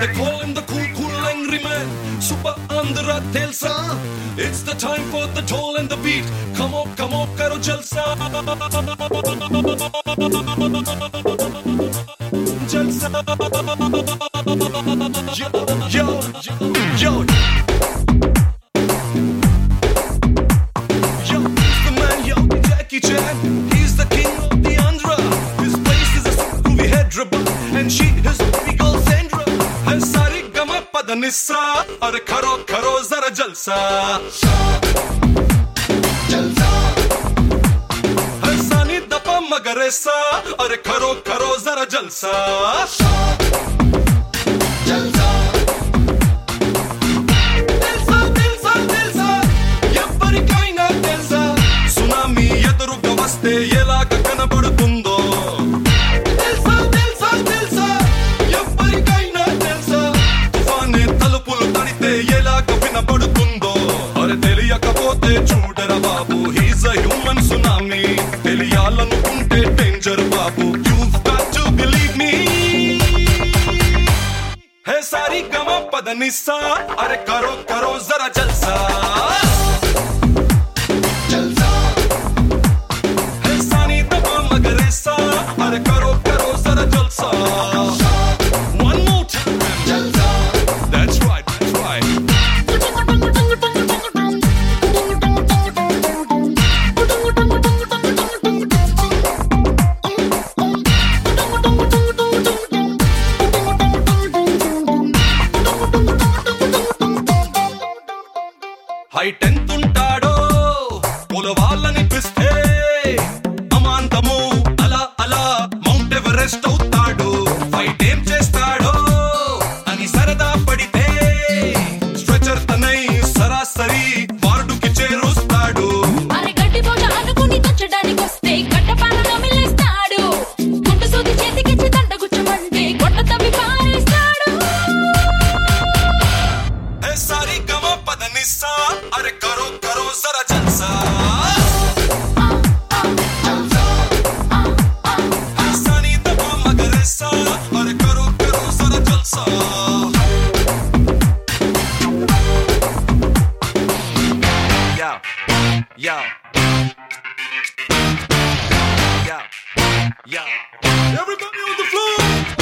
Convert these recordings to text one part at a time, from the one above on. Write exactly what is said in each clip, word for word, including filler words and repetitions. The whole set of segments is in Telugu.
They call him the cool, cool angry man. Super Andhra Telsa. It's the time for the toll and the beat. Come on, come on, karo jalsa. Jalsa. Yo, yo, yo. Yo, he's the man, yo, Jackie Chan. He's the king of the Andhra. His place is a groovy Hyderabad, and she is baby girl Sandra. Hai sari gama padanissa, are karo karo zara jalsa. Jalsa. Hai sani dapa magaresa, are karo karo zara jalsa. Jalsa. Telsa telsa telsa, evarikaina telsa. Tsunami eduruga vaste elaga kanabadutundo. Telsa telsa telsa, evarikaina telsa. Tufane talupulu tadite elaga vinabadutundo. Are teliyakapote chudara babu, he's a human tsunami. Teliyalanukunte danger babu, you've got to believe me. Hey sari gama padanissa, are karo karo zara jalsa. Jalsa. Hey sani daba magaresa, are karo karo zara jalsa. One more time. Jalsa. That's right, that's right. హై టెన్త్ ఉంటాడో పులవాలనిపిస్తే అమాంతము అలా అలా మౌంట్ ఎవరెస్ట్ అవుతాడు. ఫైట్ ఏం చేస్తాడో అని సరదా పడితే స్ట్రెచర్ తనై సరాసరి వార్డుకి చేరుస్తాడు. అరే గడ్డి పోట అనుకుని తచ్చడానికి వస్తే గడ్డపాలలో మిల్లేస్తాడు. గుండు సూది చేతికిచ్చి దండ గుచ్చమంటే గొడ్డ తవ్వి పారేస్తాడు. హే సారీ గమ పదనిస్సా, అరే కరో కరో జరా జల్సా. హే సానీ దబా మగరెస్సా, అరే కరో కరో జరా జల్సా. Yo, yo, yo, yo. Everybody on the floor.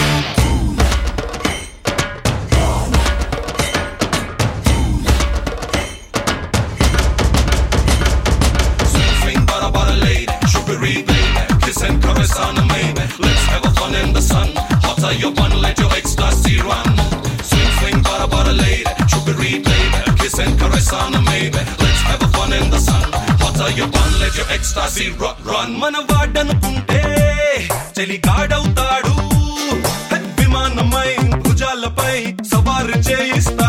Swing, swing, bada, bada, lady. Sugary baby, kiss and caress on the maybe. Let's have a fun in the sun. Hotter your bun, let your ecstasy run. Swing, swing, bada, bada, lady. Sugary baby, kiss and caress on the maybe. Let's have a fun in the sun. Hotter your bun, let your ecstasy run. Run. మనవాడనుకుంటే చెలిగాడవుతాడు. విమానమై భుజాలపై సవారు చేయిస్తాడు.